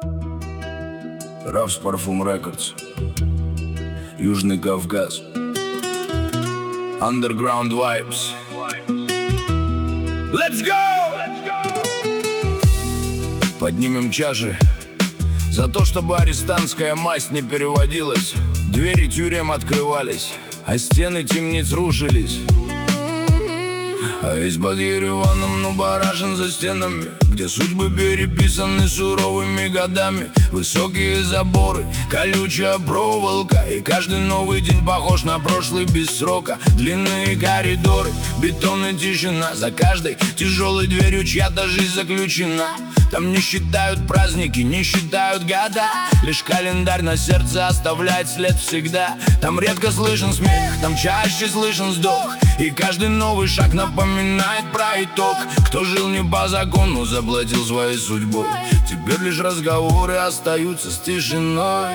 Равс Парфум Рекордс, Южный Кавказ, Underground Vibes. Let's go! Поднимем чаши за то, чтобы арестантская масть не переводилась. Двери тюрем открывались, а стены темниц рушились. А весь под Ереваном, ну барашен за стенами, где судьбы переписаны суровыми годами. Высокие заборы, колючая проволока, и каждый новый день похож на прошлый без срока. Длинные коридоры, бетон и тишина, за каждой тяжелой дверью чья-то жизнь заключена. Там не считают праздники, не считают года, лишь календарь на сердце оставляет след всегда. Там редко слышен смех, там чаще слышен вздох, и каждый новый шаг напоминает про итог. Кто жил не по закону, заплатил своей судьбой. Теперь лишь разговоры остаются с тишиной.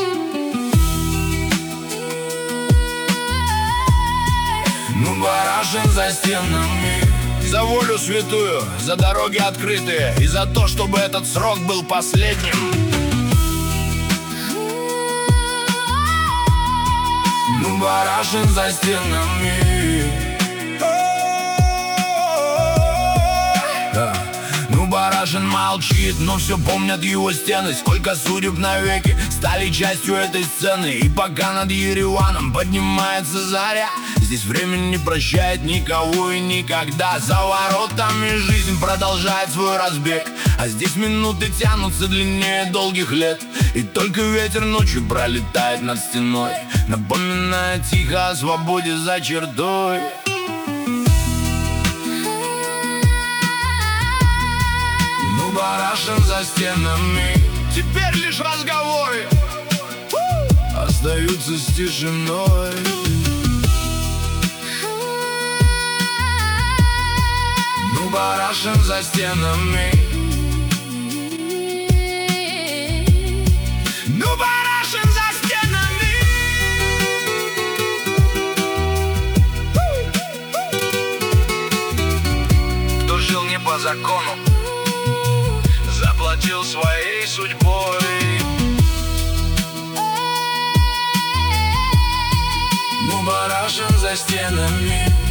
Ну барашен за стенами, за волю святую, за дороги открытые, и за то, чтобы этот срок был последним. Ну барашен за стенами. Ну барашен молчит, но все помнят его стены. Сколько судеб навеки стали частью этой сцены. И пока над Ереваном поднимается заря, здесь время не прощает никого и никогда. За воротами жизнь продолжает свой разбег, а здесь минуты тянутся длиннее долгих лет. И только ветер ночью пролетает над стеной, напоминая тихо о свободе за чертой. Ну барашен за стенами, теперь лишь разговоры остаются с тишиной. Ну барашен за стенами. Ну барашен за стенами. Кто жил не по закону, заплатил своей судьбой. Ну барашен за стенами.